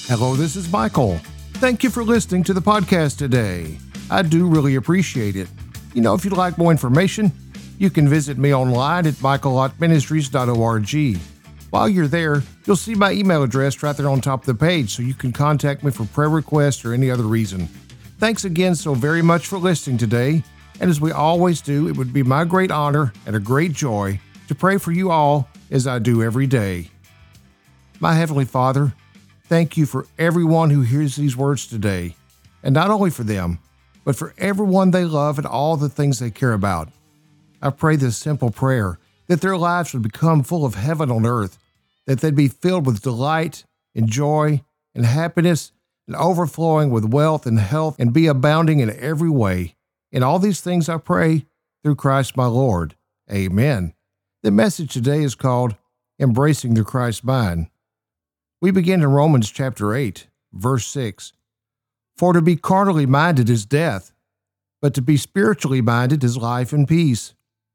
Hello, this is Michael. Thank you for listening to the podcast today. I do really appreciate it. If you'd like more information, you can visit me online at michaellottministries.org. While you're there, you'll see my email address right there on top of the page, so you can contact me for prayer requests or any other reason. Thanks again so very much for listening today. And as we always do, it would be my great honor and a great joy to pray for you all as I do every day. My Heavenly Father, thank you for everyone who hears these words today, and not only for them, but for everyone they love and all the things they care about. I pray this simple prayer that their lives would become full of heaven on earth, that they'd be filled with delight and joy and happiness and overflowing with wealth and health and be abounding in every way. In all these things I pray through Christ my Lord. Amen. The message today is called Embracing the Christ Mind. We begin in Romans chapter 8, verse 6. For to be carnally minded is death, but to be spiritually minded is life and peace.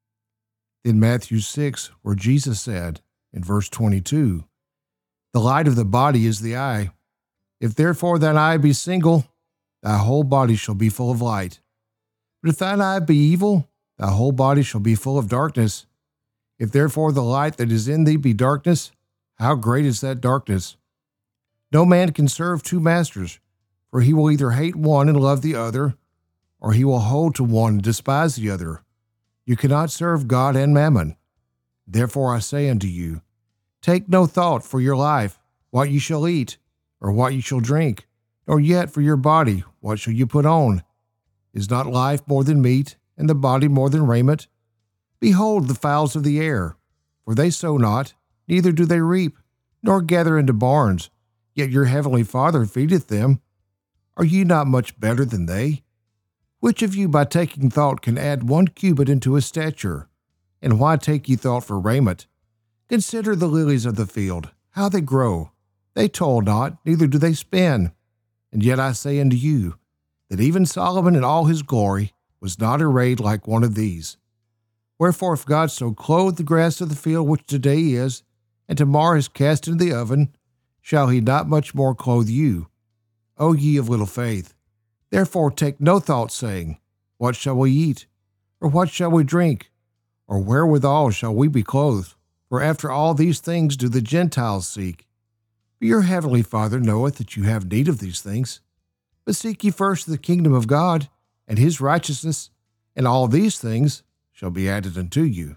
Then Matthew 6, where Jesus said, in verse 22, the light of the body is the eye. If therefore thine eye be single, thy whole body shall be full of light. But if thine eye be evil, thy whole body shall be full of darkness. If therefore the light that is in thee be darkness, how great is that darkness? No man can serve two masters, for he will either hate one and love the other, or he will hold to one and despise the other. You cannot serve God and mammon. Therefore I say unto you, take no thought for your life, what ye shall eat, or what ye shall drink, nor yet for your body, what shall you put on? Is not life more than meat, and the body more than raiment? Behold the fowls of the air, for they sow not, neither do they reap, nor gather into barns, yet your heavenly Father feedeth them. Are ye not much better than they? Which of you by taking thought can add 1 cubit into his stature? And why take ye thought for raiment? Consider the lilies of the field, how they grow. They toil not, neither do they spin. And yet I say unto you, that even Solomon in all his glory was not arrayed like one of these. Wherefore if God so clothe the grass of the field which today is, and tomorrow is cast into the oven, shall he not much more clothe you, O ye of little faith? Therefore take no thought, saying, what shall we eat? Or what shall we drink? Or wherewithal shall we be clothed? For after all these things do the Gentiles seek. But your heavenly Father knoweth that you have need of these things. But seek ye first the kingdom of God, and his righteousness, and all these things shall be added unto you.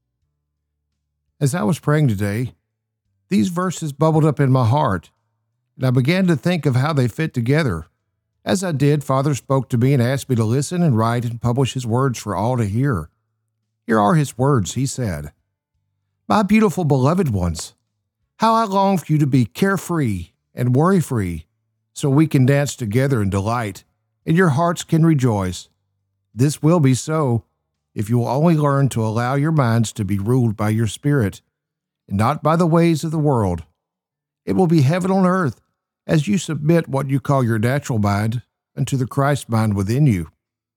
As I was praying today, these verses bubbled up in my heart, and I began to think of how they fit together. As I did, Father spoke to me and asked me to listen and write and publish his words for all to hear. Here are his words. He said, my beautiful beloved ones, how I long for you to be carefree and worry-free, so we can dance together in delight, and your hearts can rejoice. This will be so if you will only learn to allow your minds to be ruled by your spirit, and not by the ways of the world. It will be heaven on earth as you submit what you call your natural mind unto the Christ mind within you.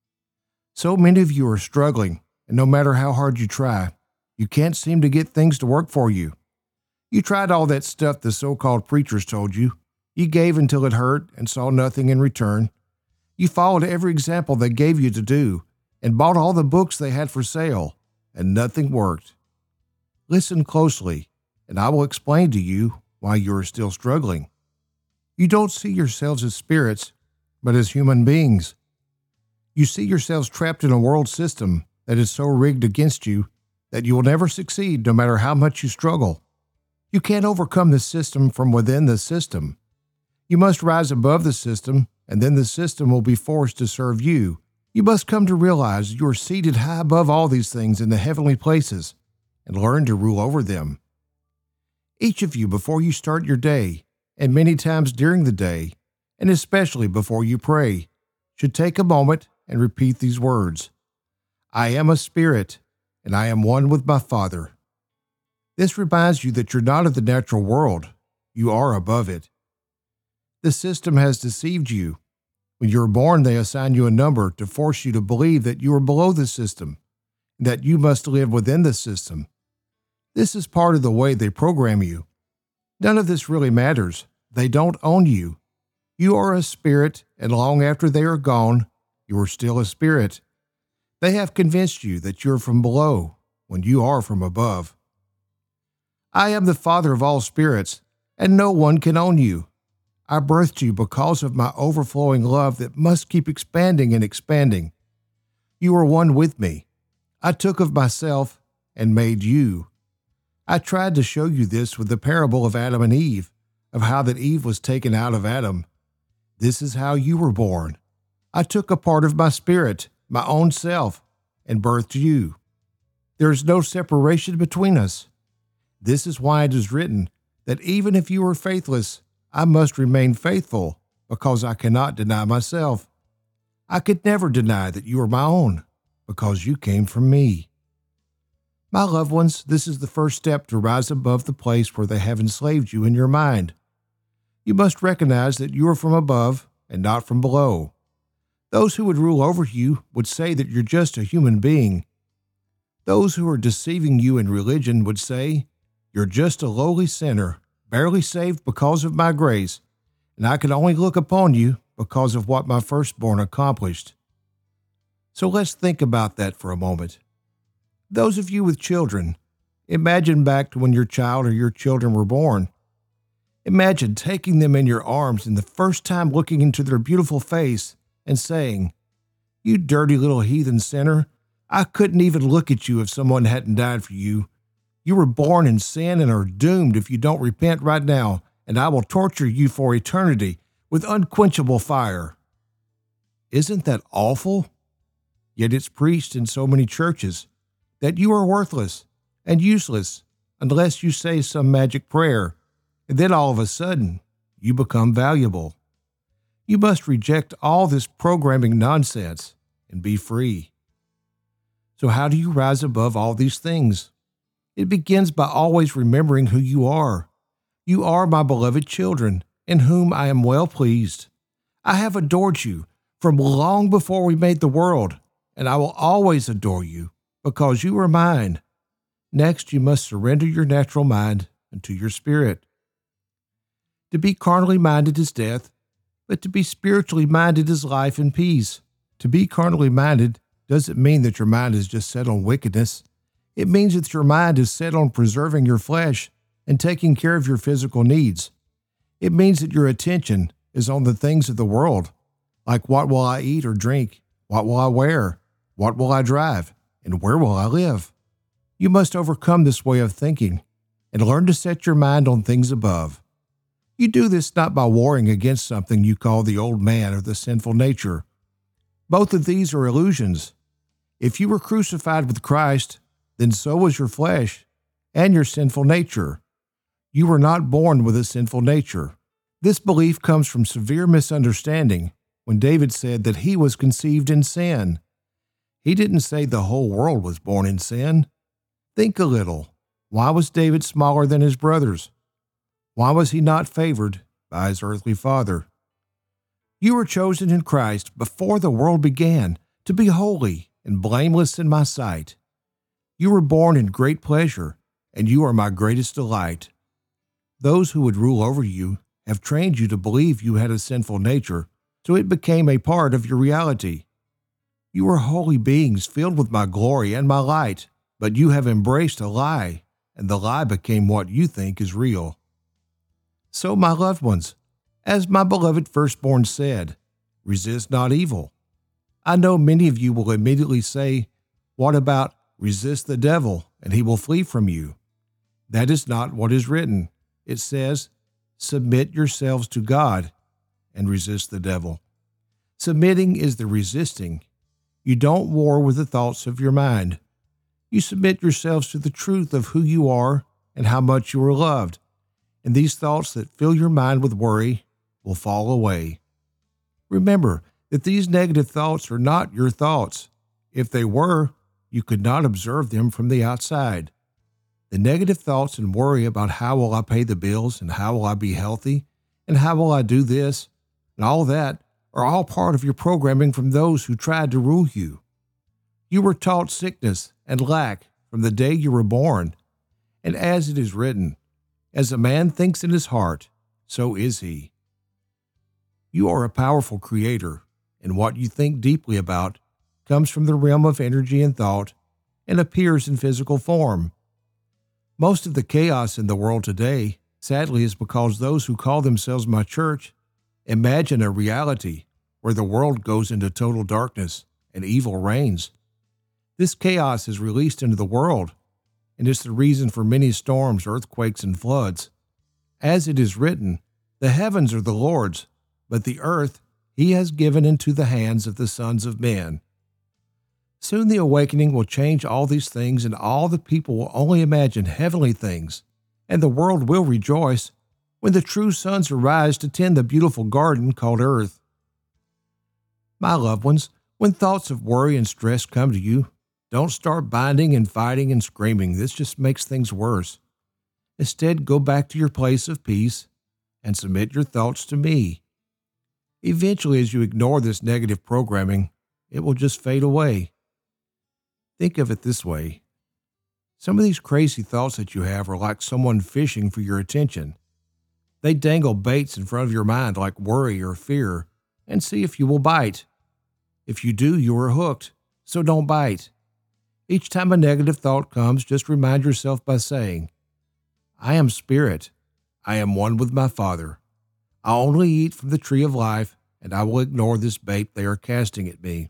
So many of you are struggling, and no matter how hard you try, you can't seem to get things to work for you. You tried all that stuff the so-called preachers told you. You gave until it hurt and saw nothing in return. You followed every example they gave you to do and bought all the books they had for sale, and nothing worked. Listen closely, and I will explain to you why you are still struggling. You don't see yourselves as spirits, but as human beings. You see yourselves trapped in a world system that is so rigged against you that you will never succeed no matter how much you struggle. You can't overcome the system from within the system. You must rise above the system, and then the system will be forced to serve you. You must come to realize you are seated high above all these things in the heavenly places and learn to rule over them. Each of you, before you start your day, and many times during the day, and especially before you pray, should take a moment and repeat these words. I am a spirit, and I am one with my Father. This reminds you that you're not of the natural world. You are above it. The system has deceived you. When you were born, they assign you a number to force you to believe that you are below the system, and that you must live within the system. This is part of the way they program you. None of this really matters. They don't own you. You are a spirit, and long after they are gone, you are still a spirit. They have convinced you that you are from below when you are from above. I am the Father of all spirits, and no one can own you. I birthed you because of my overflowing love that must keep expanding and expanding. You are one with me. I took of myself and made you. I tried to show you this with the parable of Adam and Eve, of how that Eve was taken out of Adam. This is how you were born. I took a part of my spirit, my own self, and birthed you. There is no separation between us. This is why it is written that even if you are faithless, I must remain faithful, because I cannot deny myself. I could never deny that you are my own, because you came from me. My loved ones, this is the first step to rise above the place where they have enslaved you in your mind. You must recognize that you are from above and not from below. Those who would rule over you would say that you're just a human being. Those who are deceiving you in religion would say, you're just a lowly sinner, barely saved because of my grace, and I can only look upon you because of what my firstborn accomplished. So let's think about that for a moment. Those of you with children, imagine back to when your child or your children were born. Imagine taking them in your arms and the first time looking into their beautiful face and saying, you dirty little heathen sinner, I couldn't even look at you if someone hadn't died for you. You were born in sin and are doomed if you don't repent right now, and I will torture you for eternity with unquenchable fire. Isn't that awful? Yet it's preached in so many churches that you are worthless and useless unless you say some magic prayer, and then all of a sudden, you become valuable. You must reject all this programming nonsense and be free. So how do you rise above all these things? It begins by always remembering who you are. You are my beloved children, in whom I am well pleased. I have adored you from long before we made the world, and I will always adore you, because you are mine. Next, you must surrender your natural mind unto your spirit. To be carnally minded is death, but to be spiritually minded is life and peace. To be carnally minded doesn't mean that your mind is just set on wickedness. It means that your mind is set on preserving your flesh and taking care of your physical needs. It means that your attention is on the things of the world, like what will I eat or drink, what will I wear, what will I drive, and where will I live? You must overcome this way of thinking and learn to set your mind on things above. You do this not by warring against something you call the old man or the sinful nature. Both of these are illusions. If you were crucified with Christ, then so was your flesh and your sinful nature. You were not born with a sinful nature. This belief comes from severe misunderstanding when David said that he was conceived in sin. He didn't say the whole world was born in sin. Think a little. Why was David smaller than his brothers? Why was he not favored by his earthly father? You were chosen in Christ before the world began to be holy and blameless in my sight. You were born in great pleasure, and you are my greatest delight. Those who would rule over you have trained you to believe you had a sinful nature, so it became a part of your reality. You are holy beings filled with my glory and my light, but you have embraced a lie, and the lie became what you think is real. So, my loved ones, as my beloved firstborn said, resist not evil. I know many of you will immediately say, what about resist the devil and he will flee from you? That is not what is written. It says, submit yourselves to God and resist the devil. Submitting is the resisting. You don't war with the thoughts of your mind. You submit yourselves to the truth of who you are and how much you are loved. And these thoughts that fill your mind with worry will fall away. Remember that these negative thoughts are not your thoughts. If they were, you could not observe them from the outside. The negative thoughts and worry about how will I pay the bills and how will I be healthy and how will I do this and all that are all part of your programming from those who tried to rule you. You were taught sickness and lack from the day you were born. And as it is written, as a man thinks in his heart, so is He. You are a powerful creator, and what you think deeply about comes from the realm of energy and thought and appears in physical form. Most of the chaos in the world today, sadly, is because those who call themselves my church imagine a reality where the world goes into total darkness and evil reigns. This chaos is released into the world, and is the reason for many storms, earthquakes, and floods. As it is written, the heavens are the Lord's, but the earth He has given into the hands of the sons of men. Soon the awakening will change all these things, and all the people will only imagine heavenly things, and the world will rejoice when the true sons arise to tend the beautiful garden called earth. My loved ones, when thoughts of worry and stress come to you, don't start binding and fighting and screaming. This just makes things worse. Instead, go back to your place of peace and submit your thoughts to me. Eventually, as you ignore this negative programming, it will just fade away. Think of it this way. Some of these crazy thoughts that you have are like someone fishing for your attention. They dangle baits in front of your mind like worry or fear and see if you will bite. If you do, you are hooked, so don't bite. Each time a negative thought comes, just remind yourself by saying, I am spirit. I am one with my Father. I only eat from the tree of life, and I will ignore this bait they are casting at me.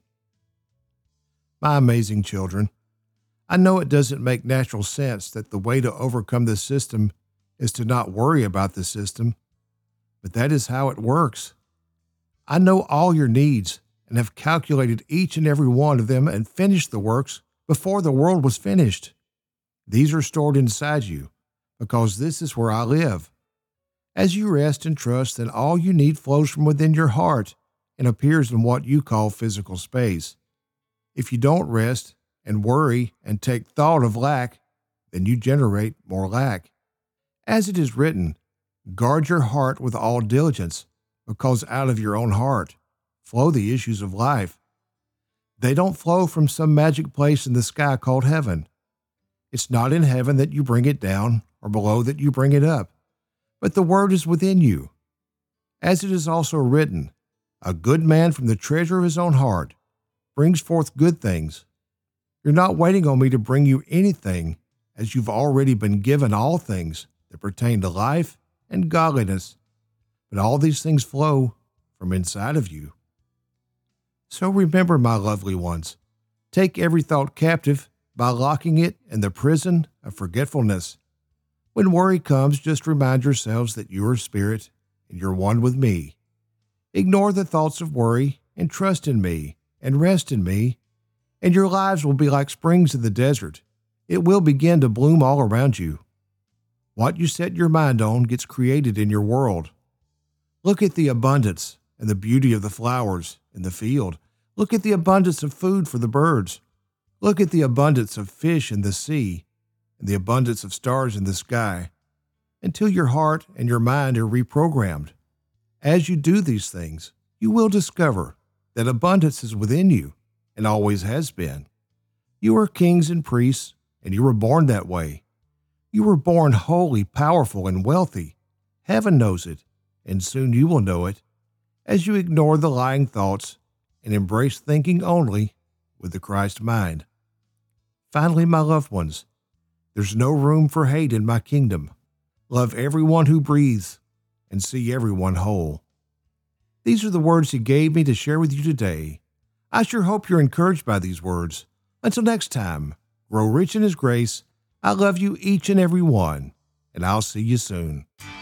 My amazing children, I know it doesn't make natural sense that the way to overcome this system is to not worry about the system, but that is how it works. I know all your needs and have calculated each and every one of them and finished the works before the world was finished. These are stored inside you because this is where I live. As you rest and trust, then all you need flows from within your heart and appears in what you call physical space. If you don't rest and worry and take thought of lack, then you generate more lack. As it is written, guard your heart with all diligence, because out of your own heart flow the issues of life. They don't flow from some magic place in the sky called heaven. It's not in heaven that you bring it down, or below that you bring it up, but the word is within you. As it is also written, a good man from the treasure of his own heart brings forth good things. You're not waiting on me to bring you anything, as you've already been given all things that pertain to life and godliness, but all these things flow from inside of you. So remember, my lovely ones, take every thought captive by locking it in the prison of forgetfulness. When worry comes, just remind yourselves that you are spirit and you're one with me. Ignore the thoughts of worry and trust in me and rest in me, and your lives will be like springs in the desert. It will begin to bloom all around you. What you set your mind on gets created in your world. Look at the abundance and the beauty of the flowers in the field. Look at the abundance of food for the birds. Look at the abundance of fish in the sea and the abundance of stars in the sky, until your heart and your mind are reprogrammed. As you do these things, you will discover that abundance is within you and always has been. You are kings and priests, and you were born that way. You were born holy, powerful, and wealthy. Heaven knows it, and soon you will know it, as you ignore the lying thoughts and embrace thinking only with the Christ mind. Finally, my loved ones, there's no room for hate in my kingdom. Love everyone who breathes and see everyone whole. These are the words He gave me to share with you today. I sure hope you're encouraged by these words. Until next time, grow rich in His grace. I love you each and every one, and I'll see you soon.